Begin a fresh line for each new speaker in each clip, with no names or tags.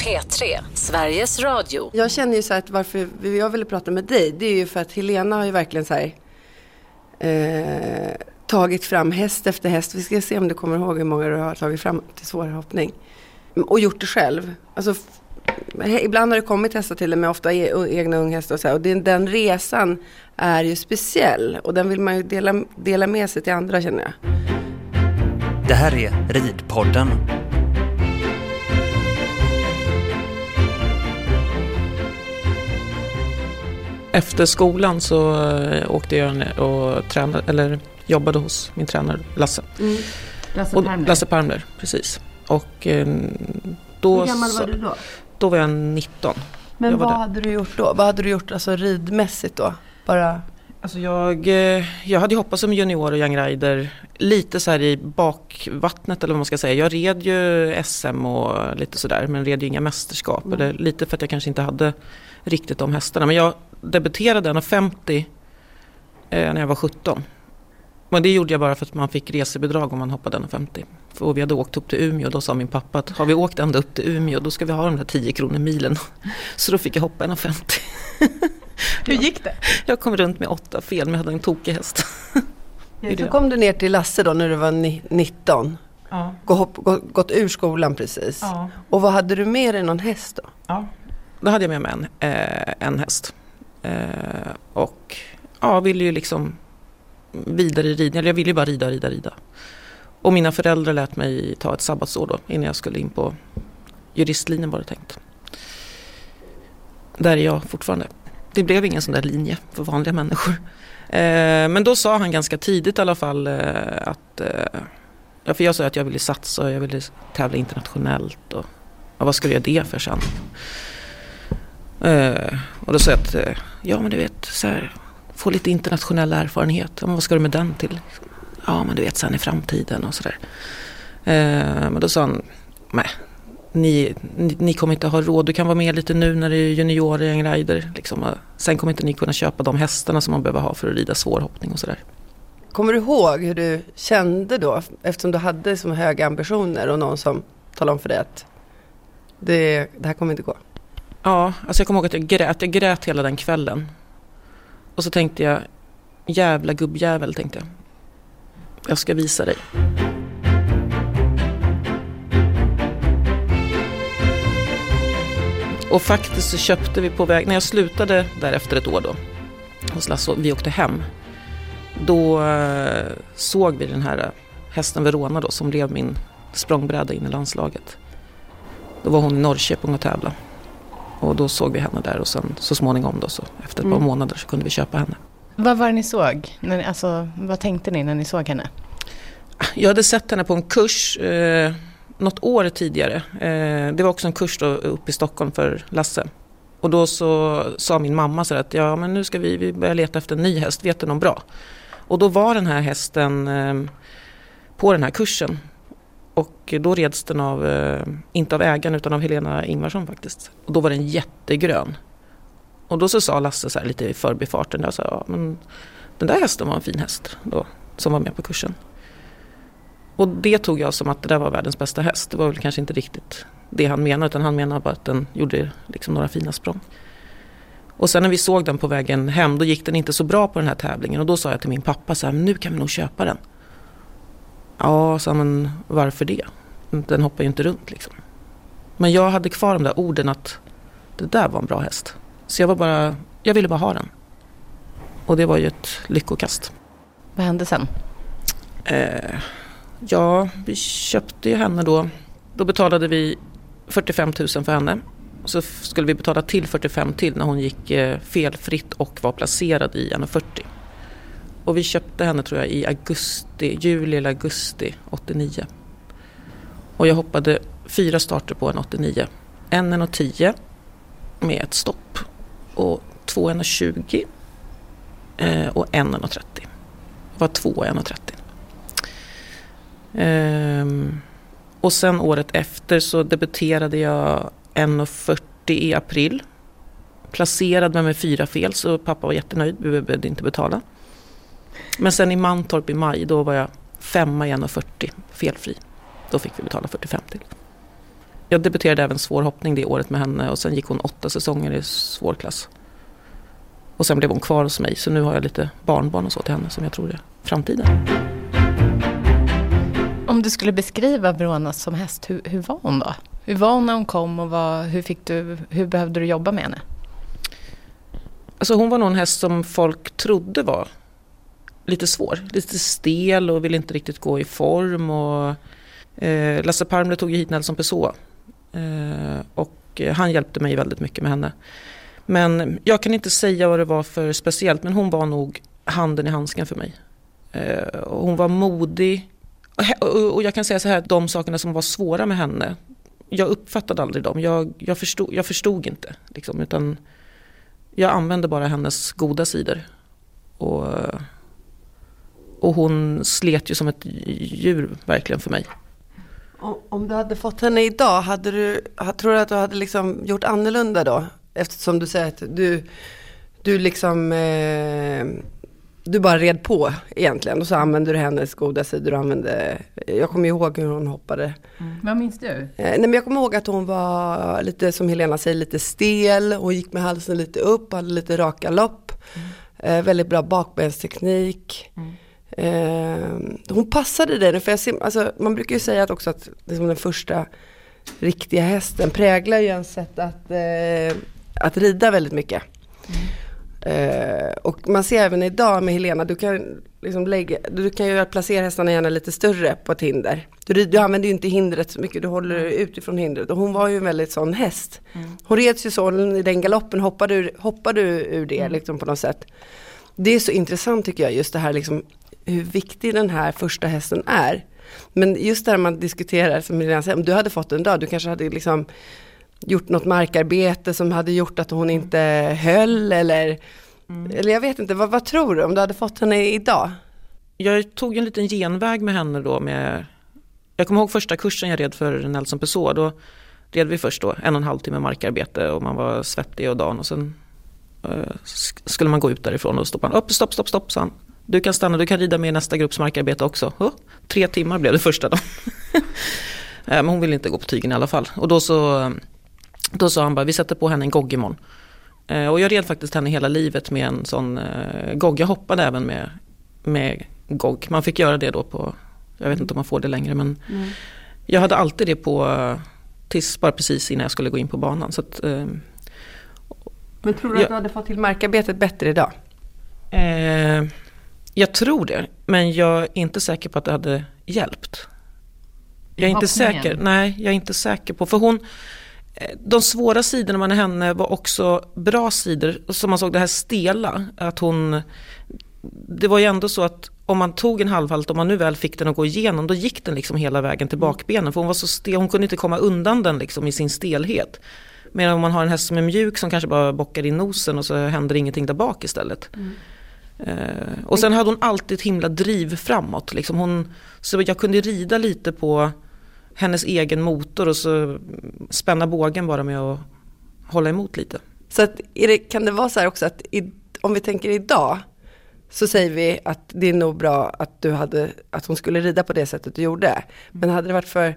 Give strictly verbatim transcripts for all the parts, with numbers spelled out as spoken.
P tre, Sveriges Radio.
Jag känner ju så här att varför jag ville prata med dig, det är ju för att Helena har ju verkligen så här eh, tagit fram häst efter häst. Vi ska se om du kommer ihåg hur många du har tagit fram till svårhoppning. Och gjort det själv. Alltså ibland har det kommit hästar till det med ofta egna unghästar och så här. Och den, den resan är ju speciell. Och den vill man ju dela, dela med sig till andra, känner jag.
Det här är Ridpodden.
Efter skolan så åkte jag och tränade, eller jobbade hos min tränare Lasse.
Mm. Lasse Palmer.
Lasse Palmer, precis. Och då...
Hur gammal var du då?
Då var jag nitton.
Men
jag
vad
där.
hade du gjort då? Vad hade du gjort alltså ridmässigt då? Bara...
Alltså jag, jag hade hoppat som junior och young rider lite så här i bakvattnet eller vad man ska säga. Jag red ju S M och lite sådär, men red ju inga mästerskap. Mm. Eller lite för att jag kanske inte hade riktigt de hästarna. Men jag debuterade en femtio eh, när jag var sjutton. Men det gjorde jag bara för att man fick resebidrag om man hoppade en femtio. För vi hade åkt upp till Umeå och då sa min pappa att har vi åkt ända upp till Umeå då ska vi ha de där tio kronor milen. Så då fick jag hoppa en femtio.
Hur gick det?
Jag kom runt med åtta fel, men jag hade en tokig häst.
Så kom du ner till Lasse då när du var nitton.
Ja.
Gå, gå, gått ur skolan precis.
Ja.
Och vad hade du med dig, någon häst då?
Ja.
Då hade jag med mig en, eh, en häst. Eh, och ja, ville ju liksom vidare i ridning. Jag ville ju bara rida, rida, rida. Och mina föräldrar lät mig ta ett sabbatsår då innan jag skulle in på juristlinjen, var det tänkt. Där är jag fortfarande. Det blev ingen sån där linje för vanliga människor. Eh, men då sa han ganska tidigt i alla fall eh, att... Eh, ja, för jag sa att jag ville satsa och jag ville tävla internationellt. Och, och vad ska du göra det för sen? Eh, och då sa jag att... Eh, ja, men du vet, så här, få lite internationell erfarenhet. Ja, men vad ska du med den till? Ja, men du vet, sen i framtiden och sådär. Eh, men då sa han... Nej. Ni, ni, ni kommer inte ha råd. Du kan vara med lite nu när du är junior i en rider. Liksom. Sen kommer inte ni kunna köpa de hästarna som man behöver ha för att rida svårhoppning och sådär.
Kommer du ihåg hur du kände då? Eftersom du hade så höga ambitioner och någon som talade om för dig att det, det här kommer inte gå.
Ja, alltså jag kommer ihåg att jag grät. Jag grät hela den kvällen. Och så tänkte jag, jävla gubbjävel, tänkte jag. Jag ska visa dig. Och faktiskt så köpte vi på väg, när jag slutade där efter ett år då, hos Lasse, vi åkte hem, då eh, såg vi den här hästen Verona då, som blev min språngbräda in i landslaget. Då var hon i Norrköping och tävla. Och då såg vi henne där och sen så småningom då, så efter ett mm. par månader så kunde vi köpa henne.
Vad var det ni såg? När, alltså, vad tänkte ni när ni såg henne?
Jag hade sett henne på en kurs... Eh, något år tidigare. Eh, det var också en kurs då uppe i Stockholm för Lasse. Och då så sa min mamma så att ja, men nu ska vi, vi börja leta efter en ny häst. Vet du någon bra? Och då var den här hästen eh, på den här kursen. Och då reds den av, eh, inte av ägaren utan av Helena Ingvarsson faktiskt. Och då var den jättegrön. Och då så sa Lasse så här lite i förbifarten. Jag sa, ja, men den där hästen var en fin häst då, som var med på kursen. Och det tog jag som att det där var världens bästa häst. Det var väl kanske inte riktigt det han menade, utan han menade bara att den gjorde liksom några fina språng. Och sen när vi såg den på vägen hem, då gick den inte så bra på den här tävlingen. Och då sa jag till min pappa så här, men nu kan vi nog köpa den. Ja, sa men varför det? Den hoppar ju inte runt liksom. Men jag hade kvar de där orden att det där var en bra häst. Så jag var bara, jag ville bara ha den. Och det var ju ett lyckokast.
Vad hände sen?
Eh... Ja, vi köpte ju henne då. Då betalade vi fyrtiofem tusen för henne. Och så skulle vi betala till fyrtiofem till när hon gick felfritt och var placerad i en fyrtio. Och vi köpte henne tror jag i augusti, juli eller augusti åttionio. Och jag hoppade fyra starter på en åttionio. En en tio med ett stopp. Och två en tjugo och en en trettio. Det var två en trettio. Um, och sen året efter så debuterade jag en fyrtio i april. Placerad med, med fyra fel, så pappa var jättenöjd, vi behövde inte betala. Men sen i Mantorp i maj, då var jag femma i en fyrtio felfri. Då fick vi betala fyrtiofem till. Jag debuterade även svårhoppning det året med henne och sen gick hon åtta säsonger i svårklass. Och sen blev hon kvar hos mig, så nu har jag lite barnbarn och så till henne som jag tror är framtiden.
Om du skulle beskriva Verona som häst, hur, hur var hon då? Hur var hon när hon kom och vad, hur, fick du, hur behövde du jobba med henne?
Alltså hon var nog en häst som folk trodde var lite svår. Lite stel och ville inte riktigt gå i form. Och, eh, Lasse Parmle tog ju hit Nelson Pessoa. Eh, och han hjälpte mig väldigt mycket med henne. Men jag kan inte säga vad det var för speciellt. Men hon var nog handen i handsken för mig. Eh, och hon var modig. Och, och jag kan säga så här, de sakerna som var svåra med henne, jag uppfattade aldrig dem. Jag, jag, förstod, jag förstod inte. Liksom, utan jag använde bara hennes goda sidor. Och, och hon slet ju som ett djur verkligen för mig.
Om, om du hade fått henne idag, hade du, tror du att du hade liksom gjort annorlunda då? Eftersom du säger att du, du liksom... Eh, du bara red på egentligen. Och så använde du hennes goda sidor. Och använde, jag kommer ihåg hur hon hoppade.
Mm. Vad minns du?
Eh, nej, men jag kommer ihåg att hon var lite, som Helena säger, lite stel. Hon gick med halsen lite upp. Hade lite raka lopp. Mm. Eh, väldigt bra bakbensteknik. Mm. Eh, hon passade det. För jag ser, alltså, man brukar ju säga att också att liksom den första riktiga hästen präglar ju en sätt att, eh, att rida väldigt mycket. Mm. Uh, och man ser även idag med Helena, du kan liksom lägga, du kan ju placera hästarna gärna lite större på ett hinder. Du, du använder ju inte hindret så mycket, du håller mm. utifrån hindret. Och hon var ju en väldigt sån häst. Mm. Hon reds ju så i den galoppen, hoppade ur, hoppade ur det mm. liksom på något sätt. Det är så intressant tycker jag, just det här liksom, hur viktig den här första hästen är. Men just där man diskuterar, som Helena säger, om du hade fått en dag, du kanske hade liksom gjort något markarbete som hade gjort att hon inte höll eller, mm. eller jag vet inte, vad, vad tror du om du hade fått henne idag?
Jag tog en liten genväg med henne då med, jag kommer ihåg första kursen jag red för Nelson Pessoa, då red vi först då en och en halv timme markarbete och man var svettig och dan och sen uh, skulle man gå ut därifrån och stoppa upp, stopp, stopp, stopp, sa han. Du kan stanna, du kan rida med nästa grupps markarbete också. Oh, tre timmar blev det första dagen. Men hon ville inte gå på tygen i alla fall. Och då så Då sa han bara, vi sätter på henne en gogg imorgon. Eh, och jag red faktiskt henne hela livet med en sån eh, gogg. Jag hoppade även med, med gogg. Man fick göra det då på, jag vet inte om man får det längre. Men mm. jag hade alltid det på tills bara precis innan jag skulle gå in på banan. Så att, eh,
men tror du jag, att du hade fått till markarbetet bättre idag?
Eh, jag tror det. Men jag är inte säker på att det hade hjälpt. Jag är inte säker. Nej, jag är inte säker på. För hon... De svåra sidorna med henne var också bra sidor. Som man såg det här stela. Att hon, det var ju ändå så att om man tog en halvhalt, om man nu väl fick den att gå igenom, då gick den liksom hela vägen till bakbenen. För hon var så stel, hon kunde inte komma undan den liksom i sin stelhet. Medan om man har en häst som är mjuk som kanske bara bockar i nosen och så händer ingenting där bak istället. Mm. Uh, och sen hade hon alltid ett himla driv framåt. Liksom hon, så jag kunde rida lite på hennes egen motor och så spänna bågen bara med att hålla emot lite. Så att,
är det, kan det vara så här också att i, om vi tänker idag så säger vi att det är nog bra att, du hade, att hon skulle rida på det sättet du gjorde. Men hade det varit för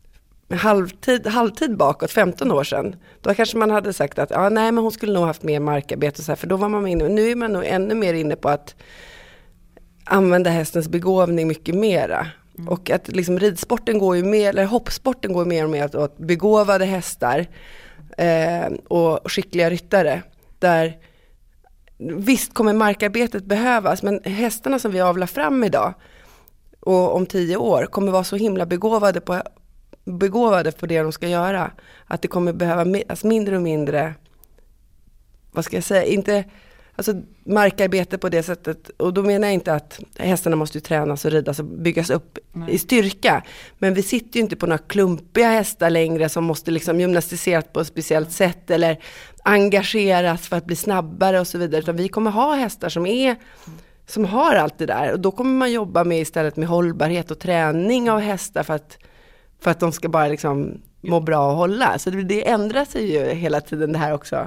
halvtid, halvtid bakåt, femton år sedan, då kanske man hade sagt att ah, nej, men hon skulle nog haft mer markarbete och så här, för då var man inne. Nu är man nog ännu mer inne på att använda hästens begåvning mycket mera. Mm. Och att liksom ridsporten går ju mer, eller hoppsporten går mer och mer åt begåvade hästar eh, och skickliga ryttare. Där visst kommer markarbetet behövas, men hästarna som vi avlar fram idag och om tio år kommer vara så himla begåvade på, begåvade på det de ska göra. Att det kommer behöva alltså mindre och mindre, vad ska jag säga, inte... Alltså markarbete på det sättet, och då menar jag inte att hästarna måste ju tränas och ridas och byggas upp Nej. i styrka. Men vi sitter ju inte på några klumpiga hästar längre som måste liksom gymnastiseras på ett speciellt sätt eller engageras för att bli snabbare och så vidare. Utan vi kommer ha hästar som är som har allt det där, och då kommer man jobba med istället med hållbarhet och träning av hästar för att, för att de ska bara liksom må bra och hålla. Så det, det ändrar sig ju hela tiden det här också.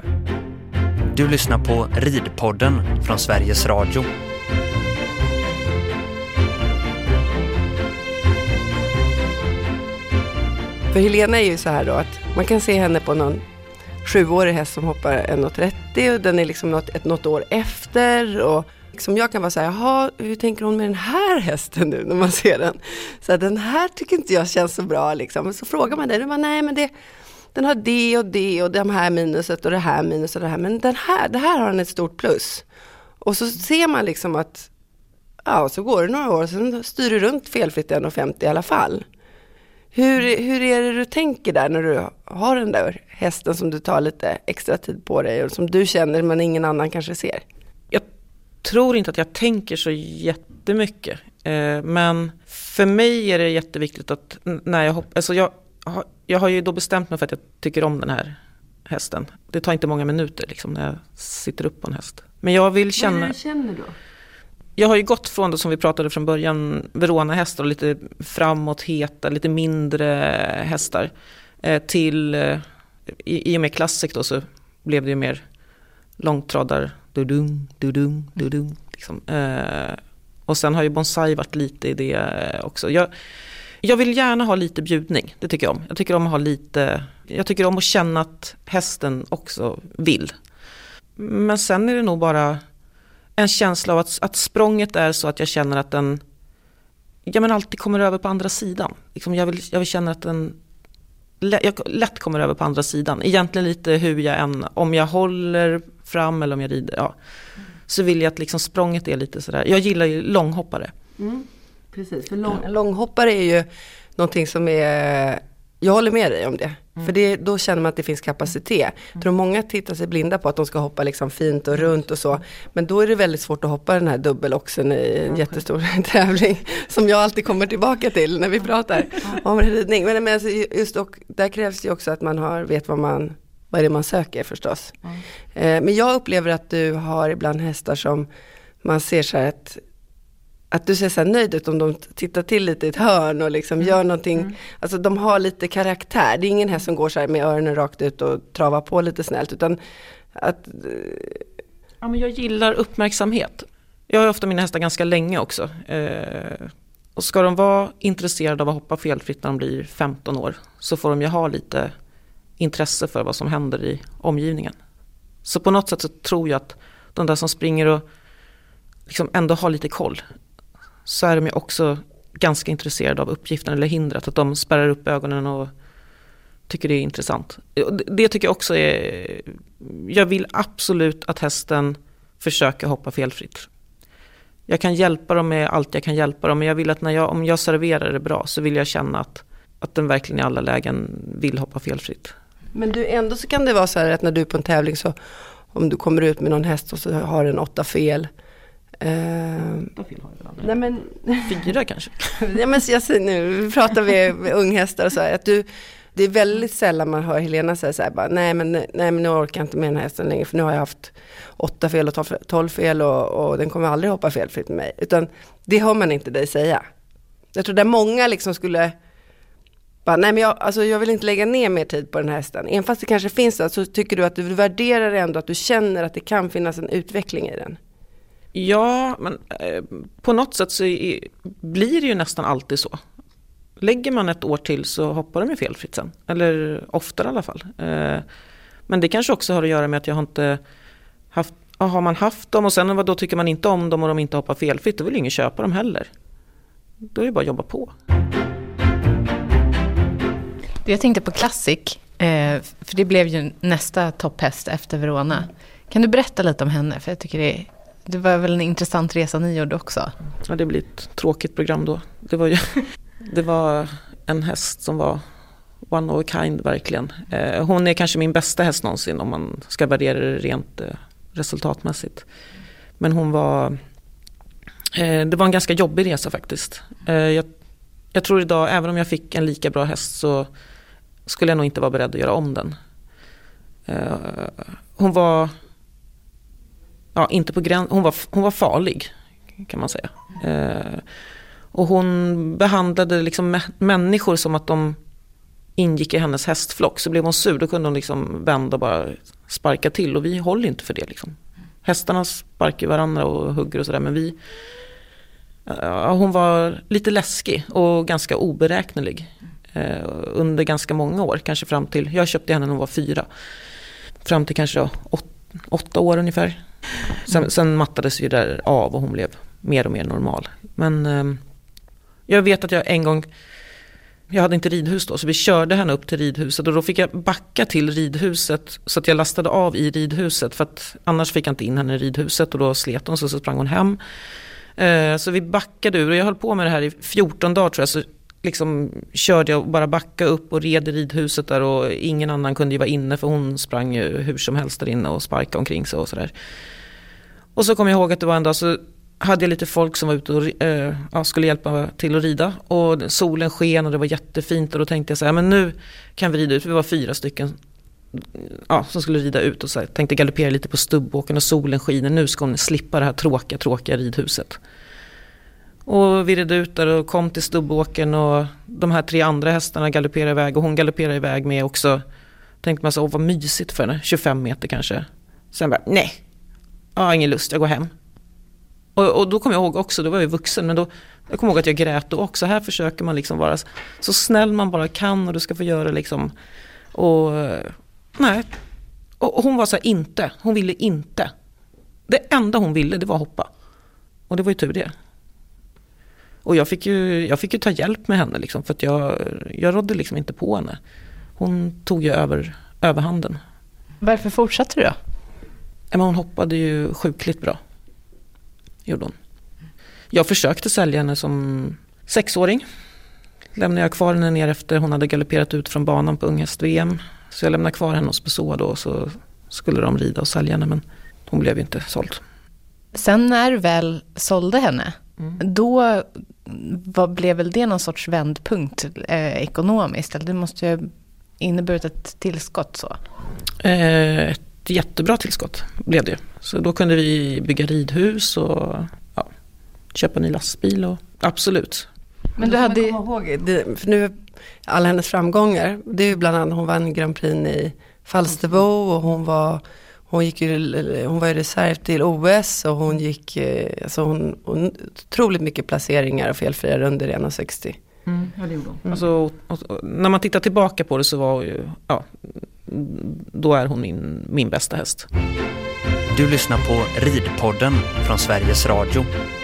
Du lyssnar på Ridpodden från Sveriges Radio.
För För Helena är ju så här då att man kan se henne på någon sjuårig häst som hoppar en komma trettio och den är liksom något, ett, något år efter och liksom jag kan vara så här, jaha, hur tänker hon med den här hästen nu när man ser den? Så här, den här tycker inte jag känns så bra liksom. Men så frågar man dig, och man, nej men det, den har det och det och de här minuset och det här minus och det här. Men den här, det här har den ett stort plus. Och så ser man liksom att, ja så går det några år och sen styr du runt felfritt en komma femtio i alla fall. Hur, hur är det du tänker där när du har den där hästen som du tar lite extra tid på dig och som du känner men ingen annan kanske ser?
Jag tror inte att jag tänker så jättemycket. Eh, men för mig är det jätteviktigt att när jag hoppar... Alltså jag, jag har ju då bestämt mig för att jag tycker om den här hästen. Det tar inte många minuter liksom, när jag sitter upp på en häst. Men jag vill känna...
Vad är det du känner då?
Jag har ju gått från det som vi pratade från början, Verona-hästar och lite framåt heta, lite mindre hästar. Eh, till, eh, i, i och med Classic då så blev det ju mer långtradar, dudung, dudung, dudung. Liksom. Eh, och sen har ju bonsai varit lite i det också. Jag, jag vill gärna ha lite bjudning, det tycker jag om. Jag tycker om att ha lite, jag tycker om att känna att hästen också vill. Men sen är det nog bara... en känsla av att, att språnget är så att jag känner att den ja, men alltid kommer över på andra sidan. Liksom jag, vill, jag vill känna att den lätt, jag lätt kommer över på andra sidan. Egentligen lite hur jag än, om jag håller fram eller om jag rider. Ja. Mm. Så vill jag att liksom språnget är lite sådär. Jag gillar ju långhoppare.
Mm. Precis, för lång, långhoppare är ju någonting som är... Jag håller med dig om det. Mm. För det, då känner man att det finns kapacitet. Mm. Jag tror många tittar sig blinda på att de ska hoppa liksom fint och runt och så. Men då är det väldigt svårt att hoppa den här dubbeloxen i en okay. jättestor tävling. Som jag alltid kommer tillbaka till när vi pratar om ridning. Men, men alltså just och där krävs det också att man har, vet vad, man, vad är det man söker förstås. Mm. Eh, men jag upplever att du har ibland hästar som man ser så här att att du ser så här nöjd ut om de tittar till lite i ett hörn och liksom mm. gör någonting. Mm. Alltså de har lite karaktär. Det är ingen häst som går så här med öronen rakt ut och travar på lite snällt. Utan att...
Ja, men jag gillar uppmärksamhet. Jag har ofta mina hästar ganska länge också. Eh, och ska de vara intresserade av att hoppa felfritt när de blir femton år så får de ju ha lite intresse för vad som händer i omgivningen. Så på något sätt så tror jag att de där som springer och liksom ändå har lite koll, så är de ju också ganska intresserade av uppgiften eller hindret, att de spärrar upp ögonen och tycker det är intressant. Det tycker jag också är, jag vill absolut att hästen försöker hoppa felfritt. Jag kan hjälpa dem med allt jag kan hjälpa dem, men jag vill att när jag, om jag serverar det bra så vill jag känna att, att den verkligen i alla lägen vill hoppa felfritt.
Men du, ändå så kan det vara så här att när du är på en tävling så om du kommer ut med någon häst och så har den åtta fel. Uh,
fel har jag
nej men
fyra kanske.
Ja men jag säger nu pratar vi med unghästar och så här, att du, det är väldigt sällan man hör Helena säga så här bara, nej men nej men nu orkar jag inte med den här hästen längre för nu har jag haft åtta fel och tolv fel och, och den kommer aldrig hoppa felfritt med mig, utan det hör man inte dig säga. Jag tror att många liksom skulle bara, nej men jag, alltså jag vill inte lägga ner mer tid på den här hästen. Även fast det kanske finns det, så tycker du att du värderar det ändå, att du känner att det kan finnas en utveckling i den.
Ja, men eh, på något sätt så är, blir det ju nästan alltid så. Lägger man ett år till så hoppar de ju felfritt sen. Eller oftare i alla fall. Eh, men det kanske också har att göra med att jag har inte haft, har man haft dem och sen vad då tycker man inte om dem och de inte hoppar felfritt, då vill ingen köpa dem heller. Då är det bara att jobba på.
Jag tänkte på Classic, eh, för det blev ju nästa topphäst efter Verona. Kan du berätta lite om henne? För jag tycker det är Det var väl en intressant resa ni gjorde också.
Ja, det blir ett tråkigt program då. Det var ju det var en häst som var one of a kind verkligen. Eh, hon är kanske min bästa häst någonsin om man ska värdera det rent eh, resultatmässigt. Men hon var eh, det var en ganska jobbig resa faktiskt. Eh, jag, jag tror idag, även om jag fick en lika bra häst så skulle jag nog inte vara beredd att göra om den. Eh, hon var Ja, inte på gräns, hon var hon var farlig kan man säga. Eh, och hon behandlade liksom mä- människor som att de ingick i hennes hästflock. Så blev hon sur, då kunde hon liksom vända och bara sparka till, och vi håller inte för det liksom. Hästarna sparkar varandra och hugger och sådär, men vi eh, hon var lite läskig och ganska oberäknelig. eh, under ganska många år. Kanske fram till, jag köpte henne när hon var fyra. Fram till kanske då, åt, åtta år ungefär. Sen, mm. sen mattades ju där av och hon blev mer och mer normal. Men eh, jag vet att jag en gång, jag hade inte ridhus då, så vi körde henne upp till ridhuset och då fick jag backa till ridhuset så att jag lastade av i ridhuset för att annars fick jag inte in henne i ridhuset och då slet hon så, så sprang hon hem. Eh, så vi backade ur och jag höll på med det här i fjorton dagar tror jag, så liksom körde jag bara backa upp och red i ridhuset där och ingen annan kunde ju vara inne för hon sprang ju hur som helst där inne och sparkade omkring sig och sådär. Och så kom jag ihåg att det var en dag så hade jag lite folk som var ute och eh, ja, skulle hjälpa till att rida och solen sken och det var jättefint och då tänkte jag så här, men nu kan vi rida ut, vi var fyra stycken ja, som skulle rida ut och så här, tänkte galoppera lite på stubbåken och solen skiner, nu ska hon slippa det här tråkiga, tråkiga ridhuset. Och vi red ut där och kom till stubbåken och de här tre andra hästarna galopperade iväg och hon galopperade iväg med också. Tänkte man så, åh vad mysigt för henne, tjugofem meter kanske. Sen bara, nej, jag har ingen lust, jag går hem. Och, och då kom jag ihåg också, då var jag vuxen, men då jag kom ihåg att jag grät och också här försöker man liksom vara så snäll man bara kan och du ska få göra liksom. Och nej, och hon var så här, inte, hon ville inte. Det enda hon ville, det var hoppa. Och det var ju tur det. Och jag fick ju, jag fick ju ta hjälp med henne liksom, för att jag, jag rådde liksom inte på henne. Hon tog ju över, överhanden. Varför fortsatte du då? Men hon hoppade ju sjukligt bra. Gjorde hon. Jag försökte sälja henne som sexåring. Lämnade jag kvar henne ner efter hon hade galopperat ut från banan på unghäst-V M. Så jag lämnade kvar henne hos Pessoa då, så skulle de rida och sälja henne, men hon blev inte såld. Sen när du väl sålde henne, mm. då vad blev väl det någon sorts vändpunkt eh, ekonomiskt? Eller det måste ju inneburit ett tillskott så? Eh, ett jättebra tillskott blev det. Så då kunde vi bygga ridhus och ja, köpa en ny lastbil och absolut.
Men du hade ihåg det, för nu alla hennes framgångar, det är ju bland annat hon vann Grand Prix i Falsterbo och hon var hon gick ju, hon var ju reserv till O S och hon gick alltså hon, hon otroligt mycket placeringar och felfria runder i en sextio.
Mm, ja, det gjorde hon. Mm. Alltså, och, och, när man tittar tillbaka på det så var ju ja, då är hon min, min bästa häst.
Du lyssnar på Ridpodden från Sveriges Radio.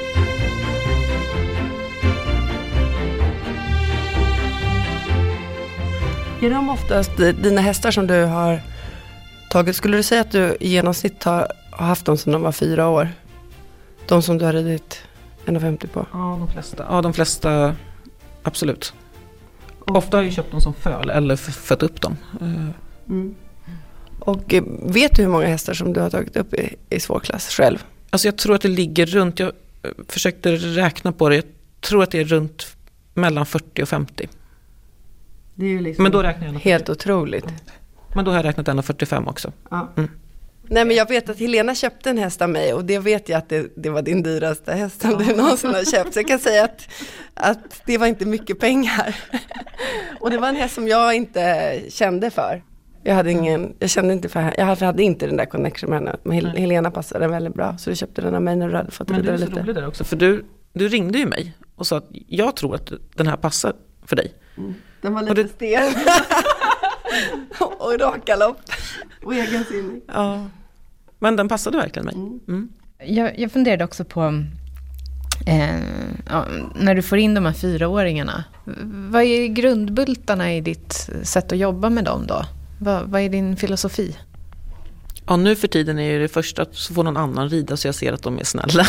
Är de oftast dina hästar som du har tagit, skulle du säga att du i genomsnitt har, har haft dem som de var fyra år? De som du har ridit en femtio på?
Ja, de flesta. Ja, de flesta, absolut. Och ofta har jag köpt dem som föl eller fött upp dem.
Mm. Och vet du hur många hästar som du har tagit upp i, i svårklass själv?
Alltså jag tror att det ligger runt, jag försökte räkna på det, jag tror att det är runt mellan fyrtio och femtio.
Det är ju liksom
men då räknar jag
helt otroligt.
Men då har jag räknat en fyrtiofem också.
Ja. Mm. Nej, men jag vet att Helena köpte en häst av mig och det vet jag att det, det var din dyraste häst som du någonsin har köpt. Så jag kan säga att, att det var inte mycket pengar. Och det var en häst som jag inte kände för. Jag hade ingen, jag kände inte för, jag hade inte den där connection med henne. Men Hel- Helena passade den väldigt bra, så du köpte den av mig när du hade fått rida lite. Men du är så rolig
där också, för du, du ringde ju mig och sa att jag tror att den här passar för dig.
Mm. Den var lite det... sten. Och rakalopp. Och egensinnig.
Ja. Men den passade verkligen mig. Mm. Mm.
Jag, jag funderade också på eh, ja, när du får in de här fyraåringarna. Vad är grundbultarna i ditt sätt att jobba med dem då? Vad, vad är din filosofi?
Ja, nu för tiden är det först att så får någon annan rida så jag ser att de är snälla.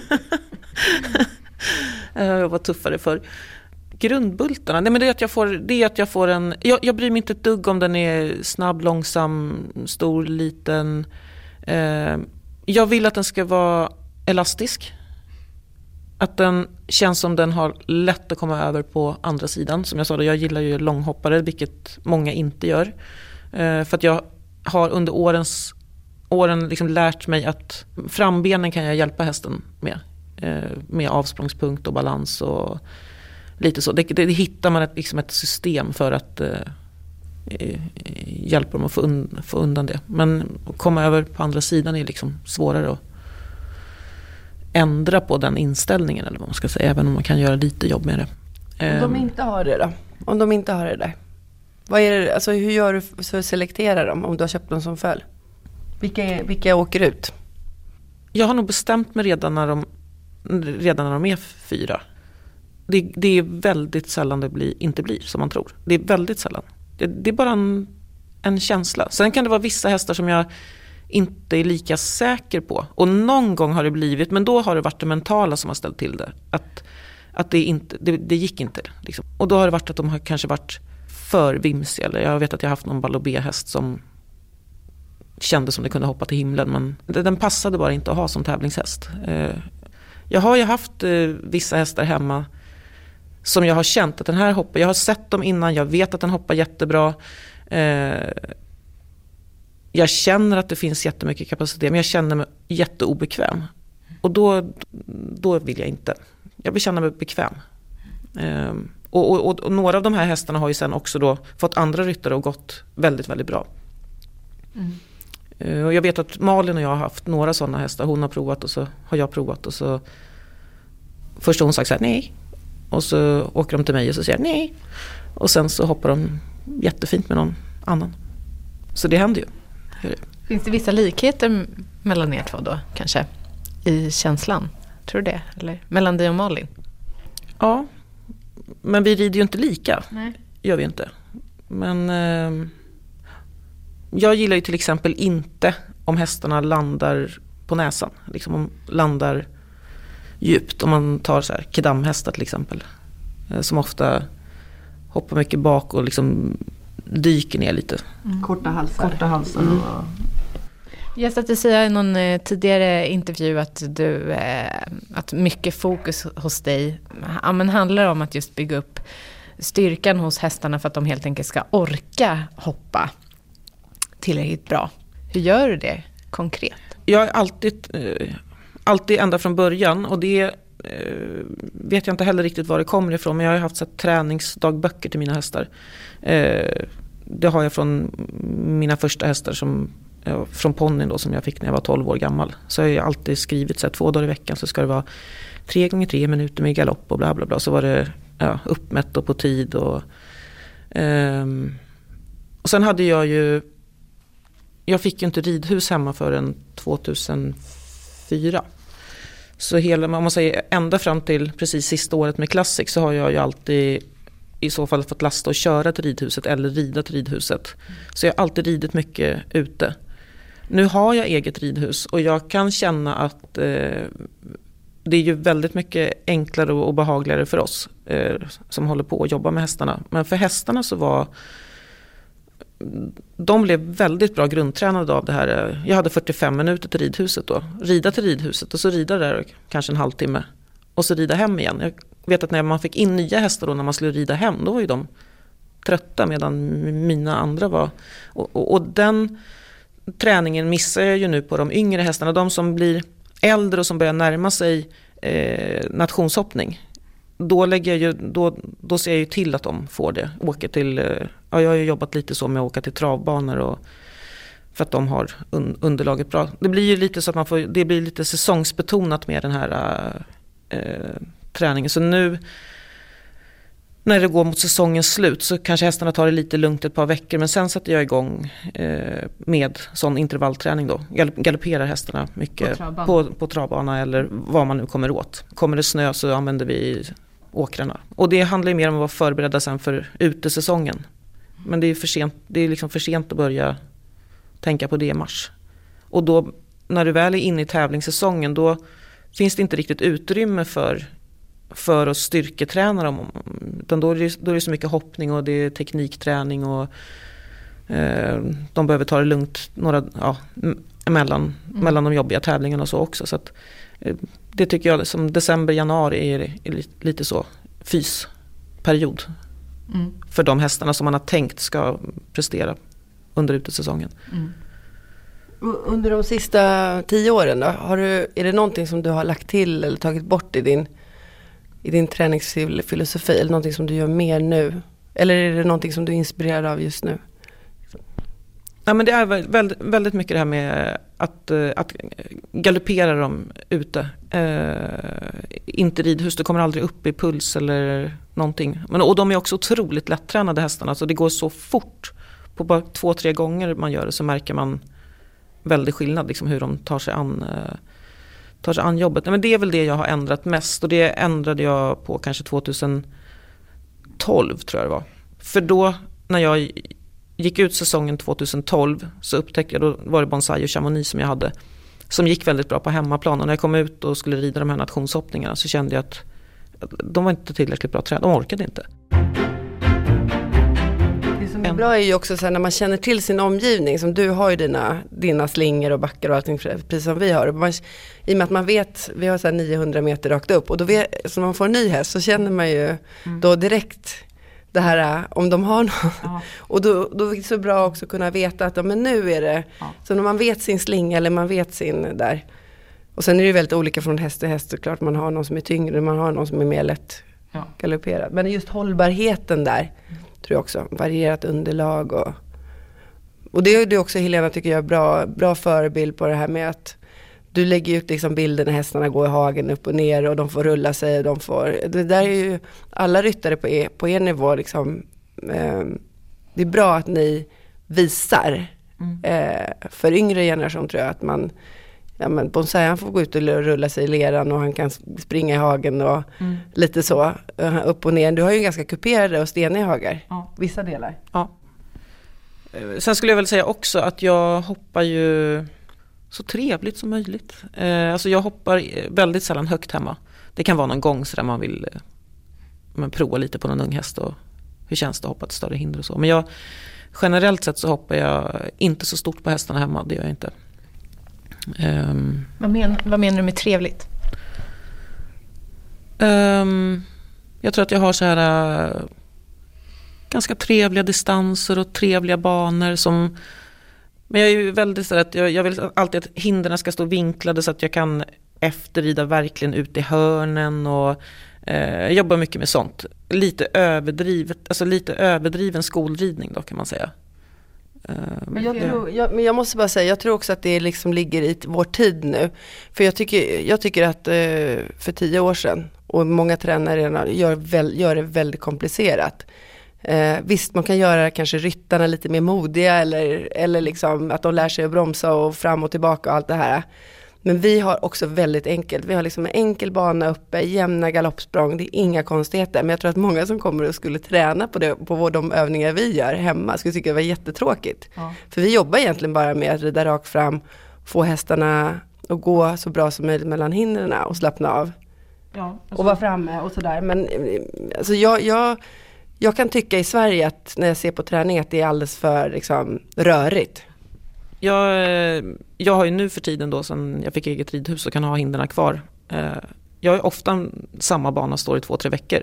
Jag var tuffare för. Grundbultarna, nej men det är att jag får, det är att jag får en, jag, jag bryr mig inte ett dugg om den är snabb, långsam, stor, liten. Eh, jag vill att den ska vara elastisk. Att den känns som den har lätt att komma över på andra sidan. Som jag sa, jag gillar ju långhoppare, vilket många inte gör. Eh, för att jag har under årens, åren liksom lärt mig att frambenen kan jag hjälpa hästen med. Eh, med avsprångspunkt och balans och lite så. Det, det, det hittar man ett, liksom ett system för att eh, hjälpa dem att få, un, få undan det. Men att komma över på andra sidan är liksom svårare att ändra på den inställningen, eller vad man ska säga, även om man kan göra lite jobb med det.
Om de inte har det då? Om de inte har det där? Vad är det, alltså hur gör du för att selektera dem om du har köpt dem som föl? Vilka, vilka åker ut?
Jag har nog bestämt mig redan när de, redan när de är fyra. Det, det är väldigt sällan det blir, inte blir som man tror. Det är väldigt sällan. Det, det är bara en, en känsla. Sen kan det vara vissa hästar som jag inte är lika säker på. Och någon gång har det blivit, men då har det varit det mentala som har ställt till det. Att, att det, inte, det, det gick inte. Liksom. Och då har det varit att de har kanske varit för vimsiga. Eller jag vet att jag har haft någon Ballobé-häst som kände som det kunde hoppa till himlen. Men den passade bara inte att ha som tävlingshäst. Jag har ju haft vissa hästar hemma som jag har känt att den här hoppar. Jag har sett dem innan, jag vet att den hoppar jättebra. Jag känner att det finns jättemycket kapacitet, men jag känner mig jätteobekväm. Och då, då vill jag inte. Jag vill känna mig bekväm. Och, och, och några av de här hästarna har ju sen också då fått andra ryttare och gått väldigt, väldigt bra. Mm. Och jag vet att Malin och jag har haft några sådana hästar. Hon har provat och så har jag provat. Och så först har hon sagt så här, nej. Och så åker de till mig och så säger jag, nej. Och sen så hoppar de jättefint med någon annan. Så det händer ju.
Finns det vissa likheter mellan er två då, kanske? I känslan? Tror du det? Eller mellan dig och Malin?
Ja. Men vi rider ju inte lika.
Nej.
Gör vi inte. Men eh, jag gillar ju till exempel inte om hästarna landar på näsan. Liksom om landar djupt. Om man tar så här kidamhästar till exempel. Eh, som ofta hoppar mycket bak och liksom dyker ner lite.
Mm. Korta halsar.
Korta halsar.
Mm.
Och,
jag satt att säga i någon eh, tidigare intervju att, du, eh, att mycket fokus hos dig ja, men handlar om att just bygga upp styrkan hos hästarna för att de helt enkelt ska orka hoppa tillräckligt bra. Hur gör du det konkret?
Jag har alltid, eh, alltid ända från början, och det eh, vet jag inte heller riktigt var det kommer ifrån, men jag har haft så här, träningsdagböcker till mina hästar. Eh, det har jag från mina första hästar som från ponnyn då som jag fick när jag var tolv år gammal. Så har jag alltid skrivit så här, två dagar i veckan så ska det vara tre gånger tre minuter med galopp och bla bla bla. Så var det ja, uppmätt och på tid. Och, um, och sen hade jag ju, jag fick ju inte ridhus hemma förrän tvåtusenfyra. Så hela, om man säger ända fram till precis sista året med Classic så har jag ju alltid i så fall fått lasta och köra till ridhuset eller rida till ridhuset. Så jag har alltid ridit mycket ute. Nu har jag eget ridhus och jag kan känna att eh, det är ju väldigt mycket enklare och behagligare för oss eh, som håller på att jobba med hästarna. Men för hästarna så var de blev väldigt bra grundtränade av det här. Jag hade fyrtiofem minuter till ridhuset då. Rida till ridhuset och så rida där kanske en halvtimme. Och så rida hem igen. Jag vet att när man fick in nya hästar då när man skulle rida hem, då var ju de trötta medan mina andra var. Och, och, och den träningen missar jag ju nu på de yngre hästarna. De som blir äldre och som börjar närma sig eh, nationshoppning. Då, lägger jag ju, då, då ser jag ju till att de får det. Åker till, eh, ja, jag har ju jobbat lite så med att åka till travbanor och, för att de har un, underlaget bra. Det blir ju lite så att man får, det blir lite säsongsbetonat med den här eh, träningen. Så nu när det går mot säsongens slut så kanske hästarna tar det lite lugnt ett par veckor, men sen sätter jag igång eh, med sån intervallträning då. Galopperar hästarna mycket på, på, på travbana eller vad man nu kommer åt. Kommer det snö så använder vi åkrarna. Och det handlar ju mer om att vara förberedda sen för utesäsongen. Men det är för sent, det är liksom för sent att börja tänka på det i mars. Och då när du väl är inne i tävlingssäsongen då finns det inte riktigt utrymme för för att styrketräna dem. Utan då är det, då är det så mycket hoppning och det är teknikträning och eh, de behöver ta det lugnt några, ja, mellan, mm. mellan de jobbiga tävlingarna och så också. Så att, eh, det tycker jag som december, januari är, är lite så fysperiod mm. för de hästarna som man har tänkt ska prestera under utesäsongen. Mm.
Under de sista tio åren då, har du, är det någonting som du har lagt till eller tagit bort i din i din träningsfilosofi eller någonting som du gör mer nu? Eller är det någonting som du är inspirerad av just nu?
Ja, men det är väldigt, väldigt mycket det här med att, att galoppera dem ute. Eh, inte ridhus, du kommer aldrig upp i puls eller någonting. Men, och de är också otroligt lättränade hästarna, så det går så fort. På bara två, tre gånger man gör det så märker man väldigt skillnad, liksom hur de tar sig an, eh, tar sig an jobbet. Men det är väl det jag har ändrat mest, och det ändrade jag på kanske tjugohundratolv tror jag det var. För då när jag gick ut säsongen tjugohundratolv så upptäckte jag, då var det Bonsai och Chamonix som jag hade, som gick väldigt bra på hemmaplan. Och när jag kom ut och skulle rida de här nationshoppningarna så kände jag att de var inte tillräckligt bra tränade. De orkade inte.
Det som är bra är ju också så här, när man känner till sin omgivning, som du har ju dina, dina slingor och backar och allting precis som vi har. Man, i och med att man vet, vi har så här niohundra meter rakt upp, och då vet, så när man får en ny häst så känner man ju mm. då direkt det här, om de har någon. Ja. Och då, då är det så bra också att kunna veta att men nu är det, ja. Så när man vet sin slinga eller man vet sin där. Och sen är det ju väldigt olika från häst till häst, såklart. Man har någon som är tyngre, man har någon som är mer lätt ja. galopperad. Men just hållbarheten där mm. tror jag också, varierat underlag. Och, och det är det också Helena tycker jag är bra, bra förebild på det här med att du lägger ut liksom bilden när hästarna går i hagen upp och ner och de får rulla sig och de får, det där är ju alla ryttare på er, på er nivå liksom, eh, det är bra att ni visar mm. eh, för yngre generation tror jag att man, ja men Bonsai han får gå ut och rulla sig i leran och han kan springa i hagen och mm. lite så upp och ner. Du har ju ganska kuperade och steniga hagar, ja. Vissa delar.
Ja. Sen skulle jag väl säga också att jag hoppar ju så trevligt som möjligt. Eh, alltså jag hoppar väldigt sällan högt hemma. Det kan vara någon gång så där man vill eh, man prova lite på någon ung häst och hur känns det att hoppa ett större hinder och så. Men jag, generellt sett så hoppar jag inte så stort på hästarna hemma, det gör jag inte. Um,
vad, men, vad menar du med trevligt?
Um, jag tror att jag har så här uh, ganska trevliga distanser och trevliga banor som. Men jag är ju väldigt så att jag, jag vill alltid att hindren ska stå vinklade så att jag kan efterrida verkligen ut i hörnen och eh, jag jobbar mycket med sånt. Lite överdrivet, alltså lite överdriven skolridning då kan man säga. Eh,
men, jag tror, jag, men jag måste bara säga, jag tror också att det liksom ligger i vår tid nu. För jag tycker, jag tycker att eh, för tio år sedan och många tränare gör, väl, gör det väldigt komplicerat. Eh, visst, man kan göra kanske ryttarna lite mer modiga eller, eller liksom att de lär sig att bromsa och fram och tillbaka och allt det här. Men vi har också väldigt enkelt. Vi har liksom en enkel bana uppe, jämna galoppsprång. Det är inga konstigheter. Men jag tror att många som kommer och skulle träna på, det, på de övningar vi gör hemma skulle tycka det var jättetråkigt. Ja. För vi jobbar egentligen bara med att rida rakt fram, få hästarna att gå så bra som möjligt mellan hindren och slappna av. Ja, alltså. Och vara framme och sådär. Men alltså jag... jag Jag kan tycka i Sverige att när jag ser på träning att det är alldeles för liksom, rörigt.
Jag, jag har ju nu för tiden då sen jag fick eget ridhus och kan ha hinderna kvar. Jag har ofta samma bana står i två, tre veckor.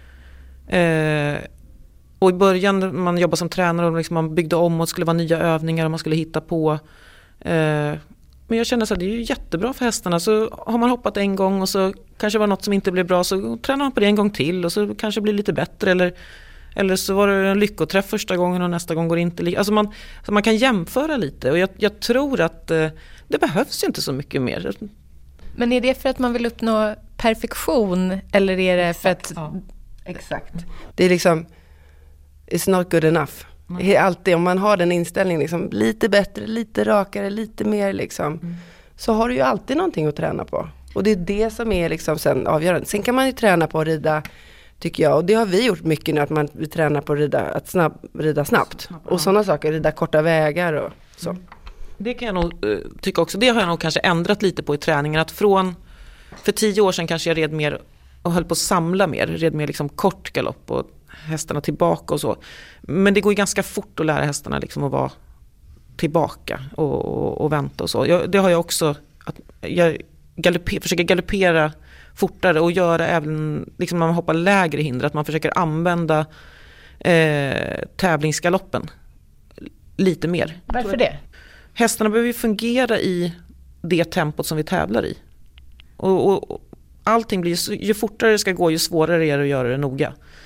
Och i början man jobbar som tränare och liksom man byggde om och det skulle vara nya övningar och man skulle hitta på. Men jag känner så att det är ju jättebra för hästarna. Så har man hoppat en gång och så kanske var något som inte blev bra så tränar man på det en gång till och så kanske det blir lite bättre. Eller, eller så var det en lyckoträff första gången och nästa gång går det inte lika. Alltså man, så man kan jämföra lite och jag, jag tror att eh, det behövs inte så mycket mer.
Men är det för att man vill uppnå perfektion eller är det för att...
Ja. Exakt. Det är liksom, it's not good enough. Mm. Alltid om man har den inställningen liksom, lite bättre, lite rakare, lite mer liksom, mm. så har du ju alltid någonting att träna på. Och det är det som är liksom sen avgörande. Sen kan man ju träna på att rida, tycker jag. Och det har vi gjort mycket nu, att man vi tränar på att rida, att snabb, rida snabbt. snabbt och sådana saker, rida korta vägar och så. Mm.
Det kan jag nog uh, tycka också. Det har jag nog kanske ändrat lite på i träningen. Att från, för tio år sedan kanske jag red mer och höll på att samla mer. Red mer liksom kort galopp och hästarna tillbaka och så. Men det går ju ganska fort att lära hästarna liksom att vara tillbaka och, och, och vänta och så. Jag, det har jag också, att jag galopper, försöker galoppera fortare och göra även liksom när man hoppar lägre hinder, att man försöker använda eh, tävlingsgaloppen lite mer.
Varför det?
Hästarna behöver ju fungera i det tempot som vi tävlar i. Och, och, och allting blir ju, ju fortare det ska gå, ju svårare är det att göra det noga.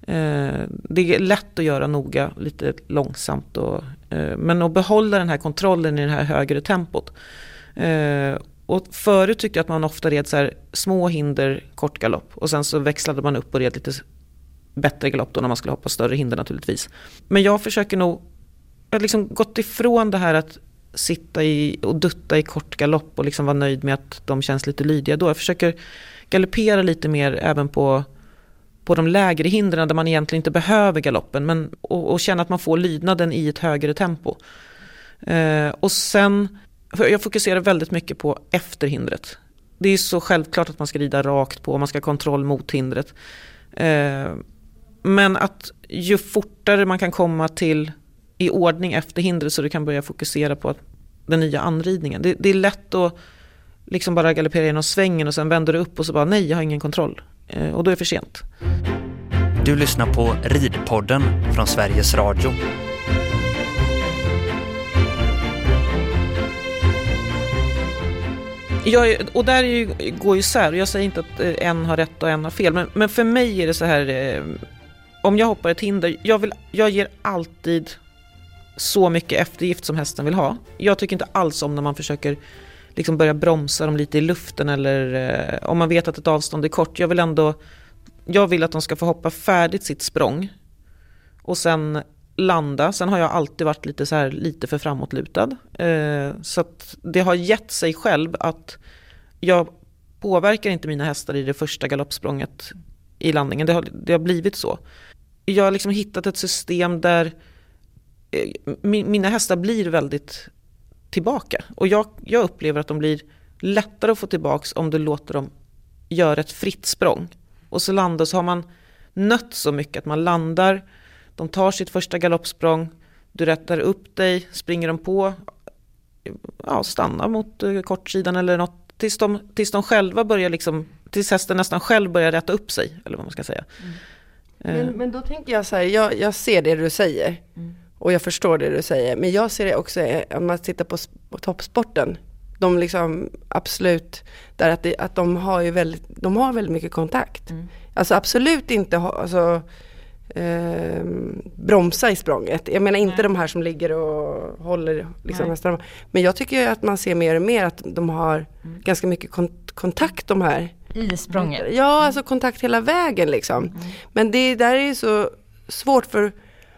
Eh, det är lätt att göra noga, lite långsamt. Och, eh, men att behålla den här kontrollen i det här högre tempot. Eh, och förut tyckte jag att man ofta red så här små hinder, kort galopp. Och sen så växlade man upp och red lite bättre galopp då när man skulle hoppa större hinder naturligtvis. Men jag försöker nog, jag har liksom gått ifrån det här att sitta i och dutta i kort galopp och liksom vara nöjd med att de känns lite lydiga då. Jag försöker galoppera lite mer även på, på de lägre hindren där man egentligen inte behöver galoppen, men och, och känna att man får lydnaden i ett högre tempo. Eh, och sen, jag fokuserar väldigt mycket på efterhindret. Det är så självklart att man ska rida rakt på och man ska ha kontroll mot hindret. Eh, men att ju fortare man kan komma till i ordning efter hindret så du kan börja fokusera på den nya anridningen. Det, det är lätt att liksom bara galoppera genom svängen och sen vänder du upp och så bara nej, jag har ingen kontroll. Eh, och då är det för sent.
Du lyssnar på Ridpodden från Sveriges Radio.
Jag, och där är ju, går ju isär, och jag säger inte att en har rätt och en har fel, men, men för mig är det så här, eh, om jag hoppar ett hinder, jag, vill, jag ger alltid så mycket eftergift som hästen vill ha. Jag tycker inte alls om när man försöker liksom börja bromsa dem lite i luften eller eh, om man vet att ett avstånd är kort. Jag vill ändå, jag vill att de ska få hoppa färdigt sitt språng och sen landa. Sen har jag alltid varit lite så här lite för framåtlutad. Eh, så att det har gett sig själv att jag påverkar inte mina hästar i det första galoppsprånget i landningen. Det har, det har blivit så. Jag har liksom hittat ett system där eh, min, mina hästar blir väldigt tillbaka. Och jag, jag upplever att de blir lättare att få tillbaks om du låter dem göra ett fritt språng. Och så landar så har man nött så mycket att man landar. De tar sitt första galoppsprång, du rättar upp dig, springer de på, ja, stannar mot uh, kortsidan eller något, tills de, tills de själva börjar liksom, tills hästen nästan själv börjar rätta upp sig, eller vad man ska säga. Mm.
Men, men då tänker jag så här, jag, jag ser det du säger, mm. och jag förstår det du säger, men jag ser det också, om man tittar på, på toppsporten, de liksom absolut, där att, det, att de har ju väldigt, de har väldigt mycket kontakt. Mm. Alltså absolut inte ha, alltså, Eh, bromsa i språnget. Jag menar inte Nej. de här som ligger och håller liksom hästarna. Men jag tycker ju att man ser mer och mer att de har mm. ganska mycket kont- kontakt de här.
I språnget?
Ja, alltså kontakt hela vägen liksom. Mm. Men det där är ju så svårt för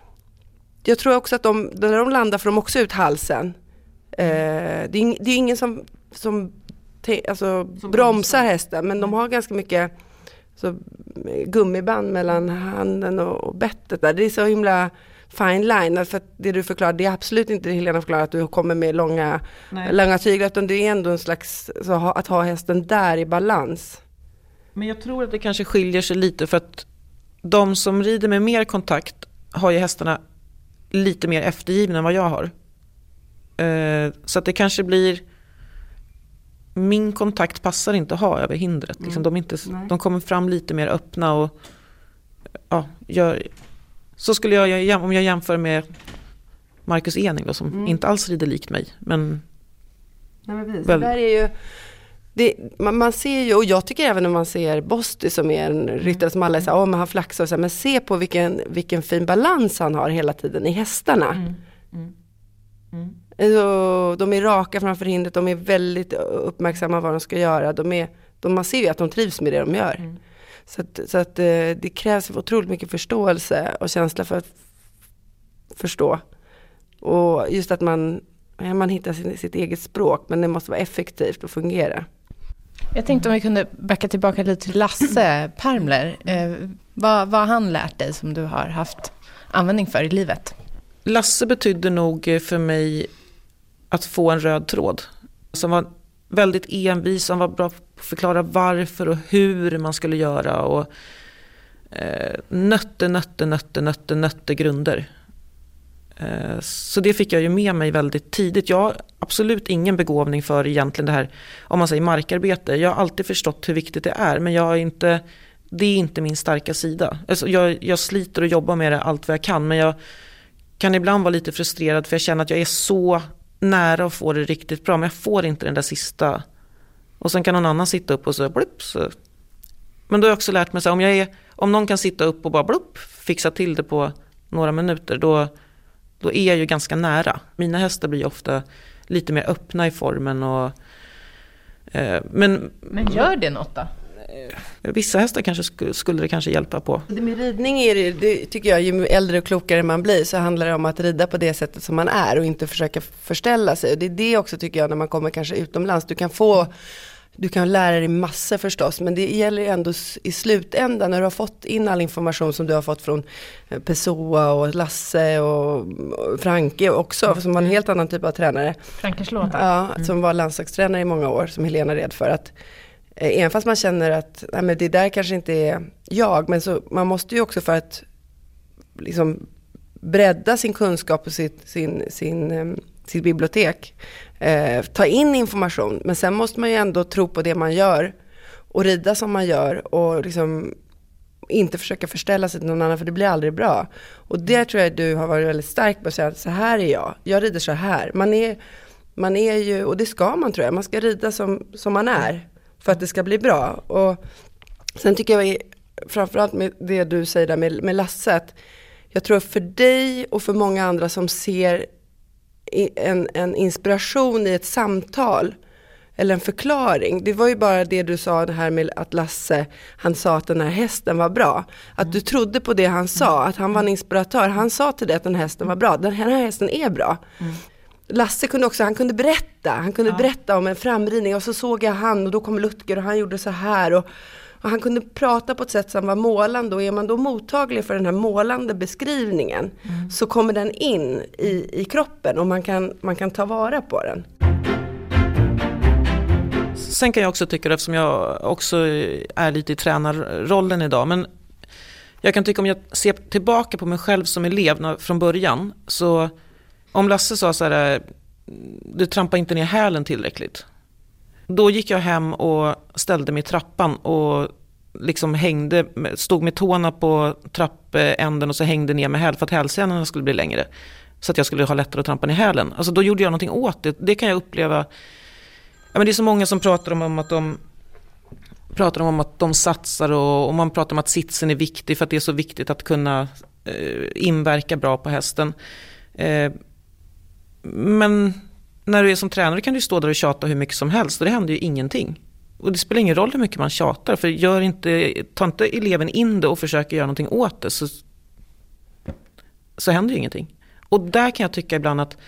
jag tror också att de, när de landar får de också ut halsen. Eh, det, är, det är ingen som, som, te, alltså, som bromsar hästen, men de har ganska mycket så gummiband mellan handen och, och bettet där. Det är så himla fine line. För att det du förklarar, det är absolut inte Helena förklarar att du kommer med långa, långa tyglar, utan det är ändå en slags så, att ha hästen där i balans.
Men jag tror att det kanske skiljer sig lite för att de som rider med mer kontakt har ju hästarna lite mer eftergivna än vad jag har. Eh, så att det kanske blir min kontakt passar inte att ha över hindret. Mm. Liksom de, inte, de kommer fram lite mer öppna och ja, gör, så skulle jag, om jag jämför med Marcus Ening då, som mm. inte alls rider likt mig. Men,
Nej, men precis. Väl, det där är ju, det, man, man ser ju, och jag tycker även när man ser Bosti som är en ryttare som alla är så här, åh, men han flaxar och så här, men se på vilken, vilken fin balans han har hela tiden i hästarna. Mm. Mm. Mm. Så de är raka framför hindret, de är väldigt uppmärksamma vad de ska göra. De är, de, man ser ju att de trivs med det de gör. Mm. Så, att, så att det krävs otroligt mycket förståelse och känsla för att förstå. Och just att man, man hittar sin, sitt eget språk, men det måste vara effektivt och fungera.
Jag tänkte om vi kunde backa tillbaka lite till Lasse Permler. Eh, vad, vad har han lärt dig som du har haft användning för i livet?
Lasse betydde nog för mig att få en röd tråd. Som var väldigt envis, som var bra på att förklara varför och hur man skulle göra. Och eh, nötte, nötte, nötte, nötte, nötte grunder. Eh, så det fick jag ju med mig väldigt tidigt. Jag har absolut ingen begåvning för egentligen det här, om man säger markarbete. Jag har alltid förstått hur viktigt det är, men jag har inte, det är inte min starka sida. Alltså jag, jag sliter och jobbar med det allt vad jag kan, men jag kan ibland vara lite frustrerad för jag känner att jag är så nära att få det riktigt bra, men jag får inte den där sista. Och sen kan någon annan sitta upp och så, blipp, så. Men då har jag också lärt mig så här, om jag är, om någon kan sitta upp och bara blupp, fixa till det på några minuter, då, då är jag ju ganska nära. Mina hästar blir ofta lite mer öppna i formen. Och, eh, men,
men gör det något då?
Vissa hästar kanske skulle, skulle det kanske hjälpa på.
Det med ridning är det, det tycker jag, ju äldre och klokare man blir så handlar det om att rida på det sättet som man är och inte försöka förställa sig. Och det är det också tycker jag när man kommer kanske utomlands. Du kan få, du kan lära dig massor förstås, men det gäller ju ändå i slutändan när du har fått in all information som du har fått från Pessoa och Lasse och Franke också, som var en helt annan typ av tränare.
Franke Slåta.
Ja, mm. som var landslagstränare i många år, som Helena red för att även fast man känner att nej, men det där kanske inte är jag, men så, man måste ju också för att liksom bredda sin kunskap och sitt, sin, sin, sitt bibliotek eh, ta in information, men sen måste man ju ändå tro på det man gör och rida som man gör och liksom inte försöka förställa sig till någon annan, för det blir aldrig bra. Och det tror jag du har varit väldigt stark på att säga att så här är jag, jag rider så här. Man är, man är ju, och det ska man tror jag, man ska rida som, som man är för att det ska bli bra. Och sen tycker jag framförallt med det du säger där med, med Lasse, att jag tror för dig och för många andra som ser en, en inspiration i ett samtal eller en förklaring. Det var ju bara det du sa det här med att Lasse, han sa att den här hästen var bra. Att mm. du trodde på det han sa, att han var en inspiratör. Han sa till dig att den här hästen var bra. Den här hästen är bra. Mm. Lasse kunde också, han kunde berätta. Han kunde ja. berätta om en framridning och så såg jag han och då kom Lutger och han gjorde så här. Och, och han kunde prata på ett sätt som var målande, och är man då mottaglig för den här målande beskrivningen mm. så kommer den in i, i kroppen och man kan, man kan ta vara på den.
Sen kan jag också tycka, eftersom jag också är lite i tränarrollen idag, men jag kan tycka om jag ser tillbaka på mig själv som elev från början, så om Lasse sa så här, du trampar inte ner hälen tillräckligt. Då gick jag hem och ställde mig i trappan och liksom hängde, stod med tårna på trappänden och så hängde ner med häl för att hälsenorna skulle bli längre. Så att jag skulle ha lättare att trampa ner hälen. Alltså då gjorde jag någonting åt det. Det kan jag uppleva. Ja, men det är så många som pratar om, om att de pratar om att de satsar och, och man pratar om att sitsen är viktig för att det är så viktigt att kunna eh, inverka bra på hästen. Eh, men när du är som tränare kan du stå där och tjata hur mycket som helst och det händer ju ingenting. Och det spelar ingen roll hur mycket man tjatar, för gör inte, ta inte eleven in det och försöker göra någonting åt det, så, så händer ju ingenting. Och där kan jag tycka ibland att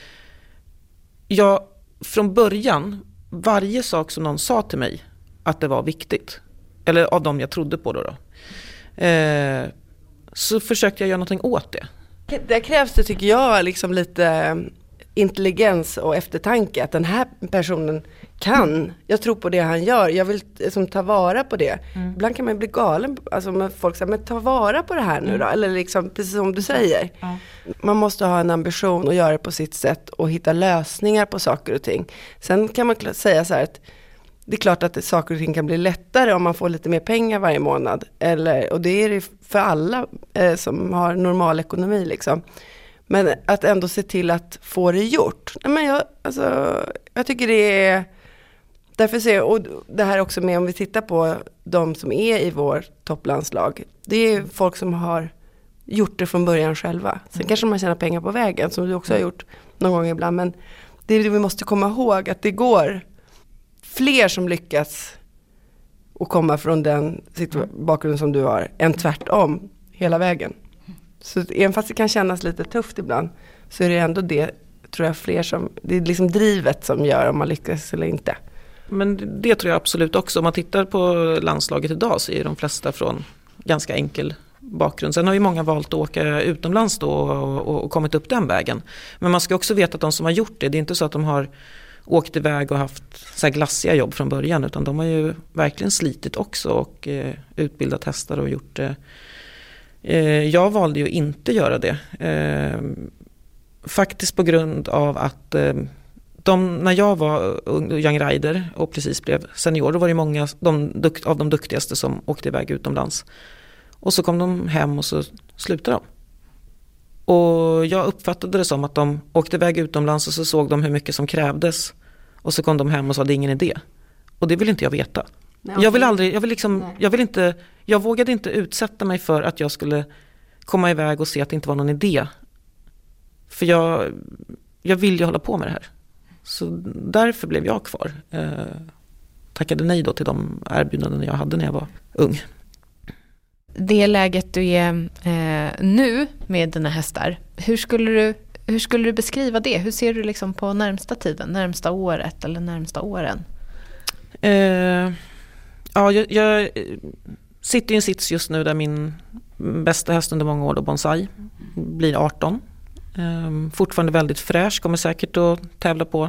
jag från början, varje sak som någon sa till mig att det var viktigt, eller av dem jag trodde på då, då eh, så försökte jag göra någonting åt det.
Där krävs det, tycker jag, liksom lite intelligens och eftertanke, att den här personen kan, jag tror på det han gör, jag vill som, ta vara på det. Mm. Ibland kan man bli galen, alltså med folk säger, men ta vara på det här nu då, mm. eller liksom, precis som du säger. Mm. Man måste ha en ambition och göra det på sitt sätt och hitta lösningar på saker och ting. Sen kan man säga så här att det är klart att saker och ting kan bli lättare om man får lite mer pengar varje månad, eller, och det är det för alla eh, som har normal ekonomi liksom. Men att ändå se till att få det gjort. Men jag, alltså, jag tycker det är, därför ser jag, och det här också med om vi tittar på de som är i vår topplandslag. Det är folk som har gjort det från början själva. Sen mm. kanske man tjänar pengar på vägen, som du också har gjort någon gång ibland. Men det är det vi måste komma ihåg, att det går fler som lyckas och komma från den situa- bakgrunden som du har, än tvärtom hela vägen. Så även fast det kan kännas lite tufft ibland, så är det ändå det, tror jag, fler som, det är liksom drivet som gör om man lyckas eller inte.
Men det tror jag absolut också. Om man tittar på landslaget idag så är de flesta från ganska enkel bakgrund. Sen har ju många valt att åka utomlands då och, och kommit upp den vägen. Men man ska också veta att de som har gjort det, det är inte så att de har åkt iväg och haft så här glassiga jobb från början, utan de har ju verkligen slitit också och eh, utbildat hästar och gjort det. Eh, jag valde ju inte göra det. Eh, faktiskt på grund av att eh, de, när jag var young rider och precis blev senior, då var det många de, av de duktigaste som åkte iväg utomlands. Och så kom de hem och så slutade de. Och jag uppfattade det som att de åkte iväg utomlands och så såg de hur mycket som krävdes. Och så kom de hem och sa, det är ingen idé. Och det vill inte jag veta.
Nej,
jag vill aldrig, jag vill liksom, jag vill inte, jag vågade inte utsätta mig för att jag skulle komma iväg och se att det inte var någon idé. För jag, jag vill ju hålla på med det här. Så därför blev jag kvar. Eh, tackade nej då till de erbjudanden jag hade när jag var ung.
Det läget du är eh, nu med dina hästar, hur skulle du, hur skulle du beskriva det? Hur ser du liksom på närmsta tiden, närmsta året eller närmsta åren?
Eh, ja, jag, jag sitter i en sits just nu där min bästa häst under många år, då Bonsai, blir arton. Eh, fortfarande väldigt fräsch, kommer säkert att tävla på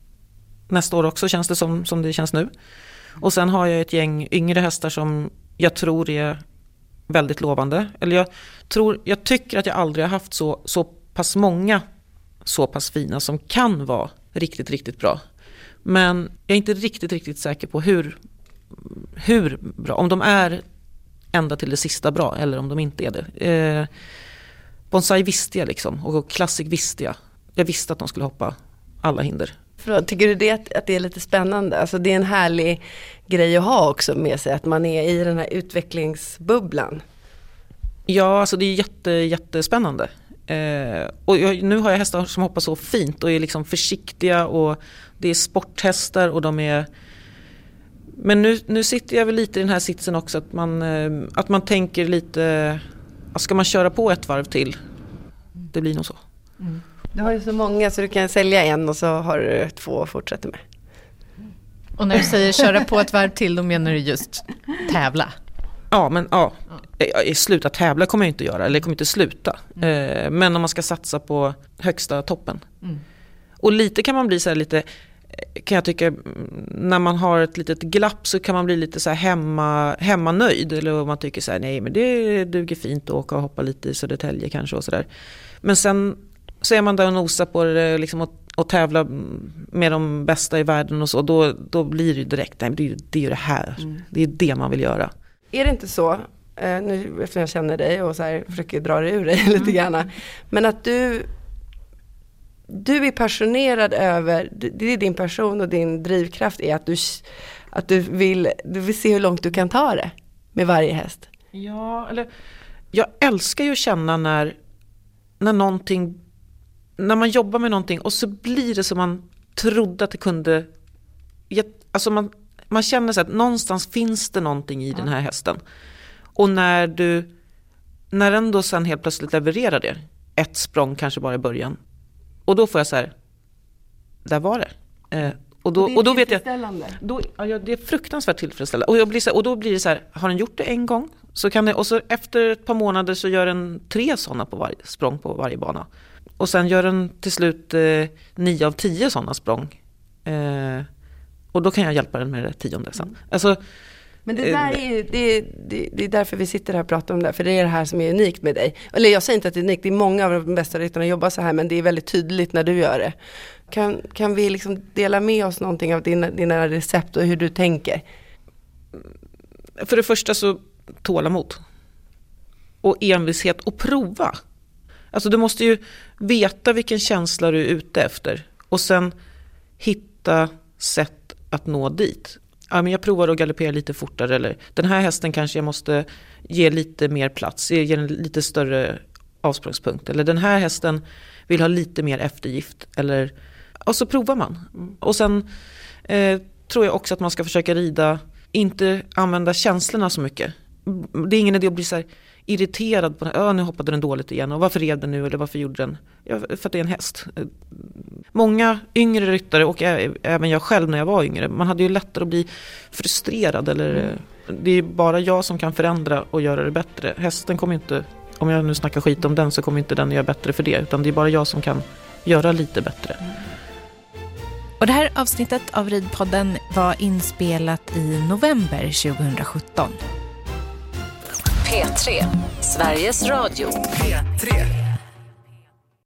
nästa år också, känns det som, som det känns nu. Och sen har jag ett gäng yngre hästar som jag tror är väldigt lovande. Eller jag tror, jag tycker att jag aldrig har haft så, så pass många så pass fina som kan vara riktigt, riktigt bra. Men jag är inte riktigt, riktigt säker på hur, hur bra. Om de är ända till det sista bra eller om de inte är det. Eh, Bonsai visste jag liksom. Och Classic visste jag. Jag visste att de skulle hoppa alla hinder.
Tycker du det att, att det är lite spännande? Alltså det är en härlig grej att ha också med sig. Att man är i den här utvecklingsbubblan.
Ja, alltså det är jätte, jättespännande. Eh, och jag, nu har jag hästar som hoppar så fint och är liksom försiktiga. Och det är sporthästar och de är... Men nu, nu sitter jag väl lite i den här sitsen också. Att man, eh, att man tänker lite... Ska man köra på ett varv till? Det blir nog så.
Mm. Du har ju så många så du kan sälja en och så har du två och fortsätter med.
Och när du säger köra på ett varv till, då menar du just tävla?
Ja, men ja. ja. Sluta tävla kommer jag inte göra, eller jag kommer inte sluta. Mm. Men om man ska satsa på högsta toppen. Mm. Och lite kan man bli så här lite, kan jag tycka, när man har ett litet glapp så kan man bli lite så här hemma, hemmanöjd. Eller om man tycker så här, nej men det duger fint att åka och hoppa lite i Södertälje kanske och sådär. Men sen så är man där och nosar på det liksom och, och tävla med de bästa i världen och så, då, då blir det direkt, nej, det, är, det är ju det här, mm. det är det man vill göra.
Är det inte så, eh, nu eftersom jag känner dig och så här, försöker dra det ur dig lite grann, men att du du är passionerad över, det är din passion och din drivkraft är att du, att du vill, du vill se hur långt du kan ta det med varje häst.
Ja, eller jag älskar ju att känna när när någonting, när man jobbar med någonting och så blir det som man trodde att det kunde, alltså man, man känner så att någonstans finns det någonting i ja. Den här hästen. Och när du, när den då sen helt plötsligt levererar det, ett språng kanske bara i början, och då får jag så här, där var det. Eh, och då, och, och då vet jag, då, ja, det är fruktansvärt tillfredsställande. Och, jag blir så här, och då blir det så här, har den gjort det en gång? Så kan det, och så efter ett par månader så gör den tre sådana på varje, språng på varje bana. Och sen gör den till slut eh, nio av tio sådana språng. Eh, och då kan jag hjälpa den med det tionde sen. Mm. Alltså,
men det där är ju, det, det, det är därför vi sitter här och pratar om det. För det är det här som är unikt med dig. Eller jag säger inte att det är unikt, det är många av de bästa ryttarna jobbar så här. Men det är väldigt tydligt när du gör det. Kan, kan vi liksom dela med oss någonting av dina, dina recept och hur du tänker?
För det första så tålamod. Och envishet och prova. Alltså du måste ju veta vilken känsla du är ute efter. Och sen hitta sätt att nå dit. Ja, men jag provar att galoppera lite fortare. Eller den här hästen kanske jag måste ge lite mer plats. Ge en lite större avsprångspunkt. Eller den här hästen vill ha lite mer eftergift. Eller, och så provar man. Och sen eh, tror jag också att man ska försöka rida. Inte använda känslorna så mycket. Det är ingen idé att bli så här irriterad på den. Nu hoppade den dåligt igen. Och varför red den nu? Eller varför gjorde den? Ja, för att det är en häst. Många yngre ryttare och även jag själv när jag var yngre. Man hade ju lättare att bli frustrerad. Eller, det är bara jag som kan förändra och göra det bättre. Hästen kommer inte, om jag nu snackar skit om den så kommer inte den göra bättre för det. Utan det är bara jag som kan göra lite bättre.
Och det här avsnittet av Ridpodden var inspelat i november tjugosjutton.
P tre, Sveriges Radio.
P tre.